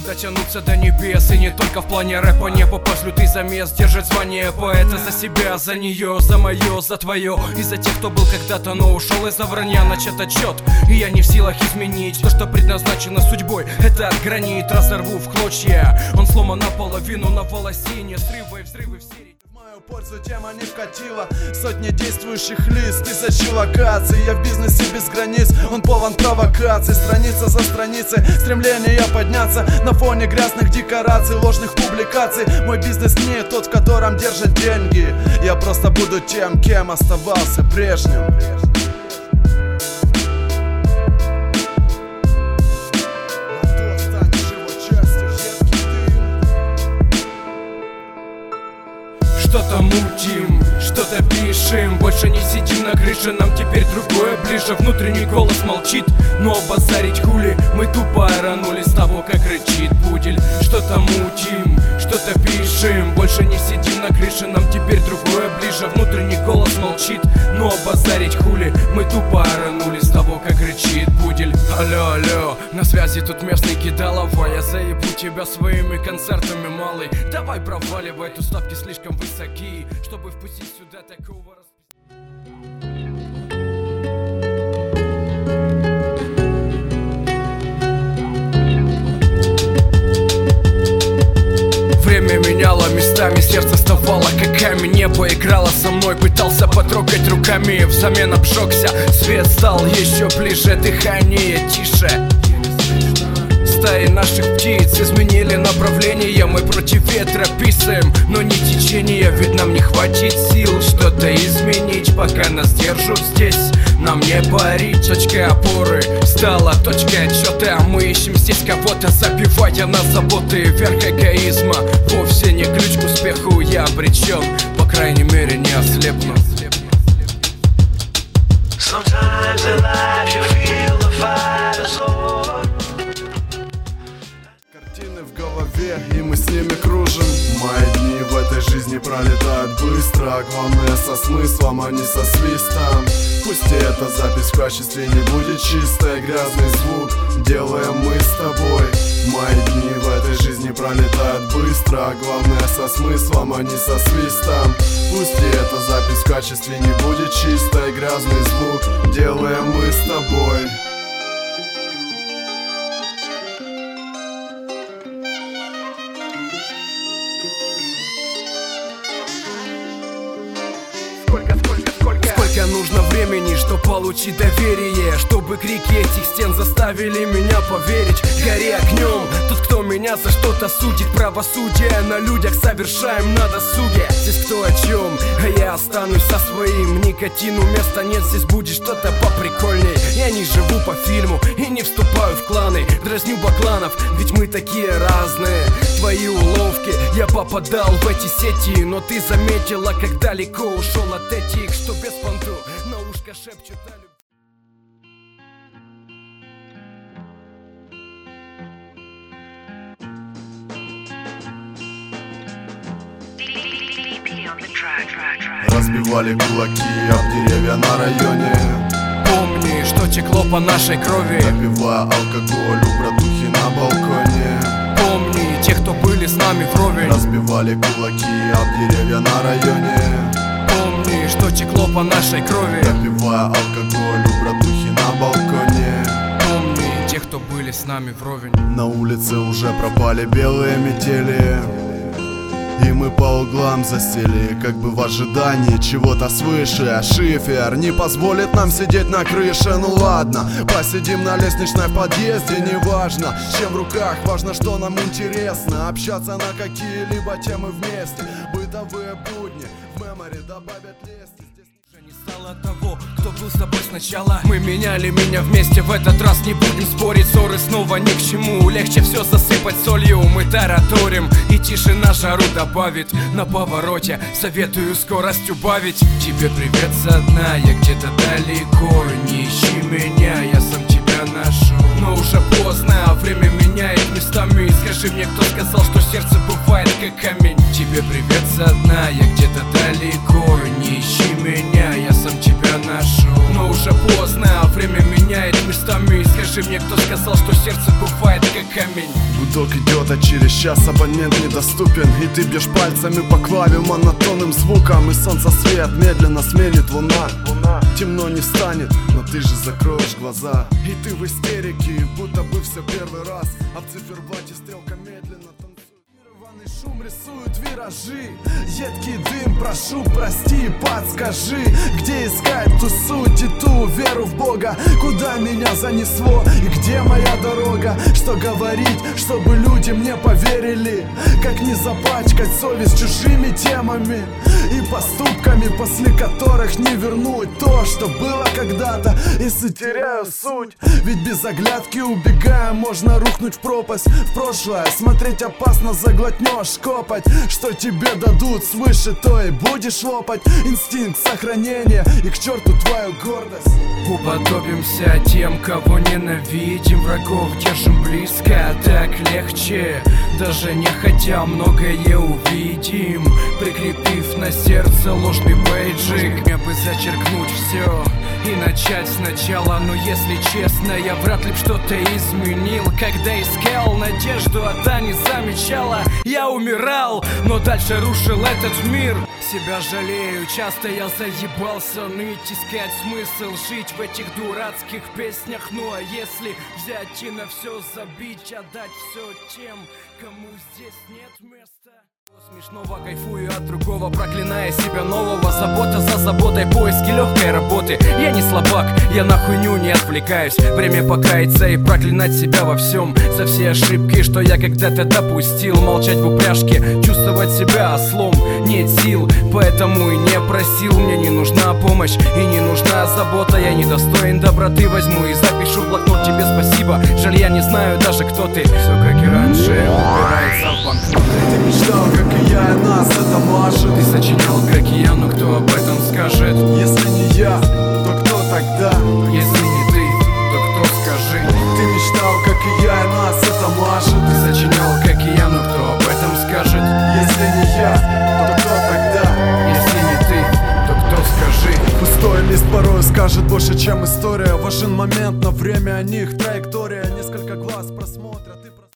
дотянуться до небес. И не только в плане рэпа, не попасть в лютый замес. Держать звание поэта за себя, за нее, за мое, за твое. И за тех, кто был когда-то, но ушел из-за вранья. Начат отчет, и я не в силах изменить то, что предназначено судьбой. Это от гранит, разорву в клочья. Он сломан наполовину, на волосине. Срывы и взрывы в серии. В мою пользу тема не вкатила. Сотни действующих лиц, тысячи локаций. Я в бизнесе без границ, он полон провокаций. Страница за страницей, стремление подняться на фоне грязных декораций, ложных публикаций. Мой бизнес не тот, в котором держат деньги. Я просто буду тем, кем оставался прежним. Что-то мутим, что-то пишем. Больше не сидим на крыше, нам теперь другое ближе. Внутренний голос молчит, но базарить хули. Мы тупо оранули с того, как рычит пудель. Что-то мутим, что-то пишем. Больше не сидим на крыше, нам теперь другое ближе. Внутренний голос молчит, но базарить хули. Мы тупо оранули с того, как рычит пудель. Алло, алло, на связи тут местный кидалова. Я заебу тебя своими концертами, малый. Давай проваливай, тут ставки слишком высоки, чтобы впустить сюда такого Время меняло местами, сердце вставало как камень. Небо играло со мной, пытался потрогать руками. Взамен обжегся, свет стал еще ближе, дыхание тише. Стаи наших птиц изменили направление. Мы против ветра писаем, но не течение. Ведь нам не хватит сил что-то изменить, пока нас держат здесь. Нам не парить, точкой опоры стала точкой отчета. Мы ищем здесь кого-то, забивая на заботы. Верх эгоизма вовсе не ключ к успеху. Я обречен, по крайней мере не ослепну. Sometimes in life you feel the fight is over. Картины в голове, и мы с ними кружим. Мои дни в этой жизни пролетают быстро. Главное со смыслом, а не со свистом. Пусть и эта запись в качестве не будет чистой. Грязный звук делаем мы с тобой. Мои дни в этой жизни пролетают быстро. Главное со смыслом, а не со свистом. Пусть и эта запись в качестве не будет чистой. Грязный звук делаем мы с тобой. Сколько нужно времени, чтобы получить доверие, чтобы крики этих стен заставили меня поверить. Гори огнем, тот, кто меня за что-то судит. Правосудие на людях совершаем на досуге. Здесь кто о чем, а я останусь со своим. Никотину места нет, здесь будет что-то поприкольней. Я не живу по фильму и не вступаю в кланы. Дразню бакланов, ведь мы такие разные. Твои уловки, я попадал в эти сети. Но ты заметила, как далеко ушел от этих, что без понту на ушко шепчут о любви. Разбивали кулаки об деревья на районе. Помни, что текло по нашей крови. Попивая алкоголь у братухи на балконе. Помни тех, кто были с нами вровень. Разбивали кулаки об деревья на районе. Помни, что текло по нашей крови. Попивая алкоголь у братухи на балконе. Помни тех, кто были с нами вровень. На улице уже пропали белые метели, и мы по углам засели, как бы в ожидании чего-то свыше. Шифер не позволит нам сидеть на крыше. Ну ладно, посидим на лестничной в подъезде. Неважно, с чем в руках, важно, что нам интересно. Общаться на какие-либо темы вместе. Бытовые будни в мемори добавят лести. Не стало того, кто был с тобой сначала. Мы меняли меня вместе, в этот раз не будем спорить. Ссоры снова ни к чему, легче все засыпать солью. Мы тараторим, и тишина жару добавит. На повороте советую скорость убавить. Тебе привет со дна, я где-то далеко. Не ищи меня, я сам тебя ношу. Но уже поздно, а время меняет местами. Скажи мне, кто сказал, что сердце бывает как камень. Тебе привет со дна, я где-то далеко. Не ищи меня, я сам тебя ношу. Но уже поздно, а время меняет местами. Скажи мне, кто сказал, сказал, что сердце бывает как камень. Гудок идет, а через час абонент недоступен. И ты бьешь пальцами по клаве монотонным звуком. И солнце свет медленно сменит луна. Темно не станет, но ты же закроешь глаза. И ты в истерике, будто бы все первый раз. А в циферблате стрелка медленно танцует. Рваный шум рисует виражи. Едкий дым, прошу, прости, подскажи, где искать ту суть и ту веру в Бога? Куда меня занесло и где моя дорога? Что говорить, чтобы люди мне поверили? Как не запачкать совесть чужими темами и поступками, после которых не вернуть то, что было когда-то, если теряю суть. Ведь без оглядки убегая, можно рухнуть в пропасть. В прошлое смотреть опасно, заглотнешь копоть. Что тебе дадут свыше, то и будешь лопать. Инстинкт сохранения и к черту твою гордость. Уподобимся тем, кого ненавидим. Врагов держим близко, так легче. Даже не хотя многое увидим, прикрепив на сердце ложный бейджик. Мне бы зачеркнуть все и начать сначала. Но если честно, я вряд ли б что-то изменил. Когда искал надежду, а та не замечала. Я умирал, но дальше рушил этот мир. Себя жалею, часто я заебался ныть, искать смысл жить в этих дурацких песнях. Ну а если взять и на все забить, отдать все тем, кому здесь нет места? Смешного кайфую от другого, проклиная себя нового. Забота за заботой, поиски легкой работы. Я не слабак, я на хуйню не отвлекаюсь. Время покаяться и проклинать себя во всем. За все ошибки, что я когда-то допустил. Молчать в упряжке, чувствовать себя ослом. Нет сил, поэтому и не просил. Мне не нужна помощь и не нужна забота. Я недостоин доброты, возьму и запишу в блокнот тебе спасибо. Жаль, я не знаю даже, кто ты. Все как и раньше, упирается в банкноты. Ты мечтал, как и я, и нас это мажет. Ты сочинял, как и я, но кто об этом скажет? Если не я, то кто тогда? Если не ты, то кто скажи? Ты мечтал, как и я, и нас это мажет. Ты сочинял, как и я, но кто об этом скажет? Если не я, то кто тогда? Если не ты, то кто скажи? Пустой лист порой скажет больше, чем история. Важен момент, но время о них траектория. Несколько глаз просмотра.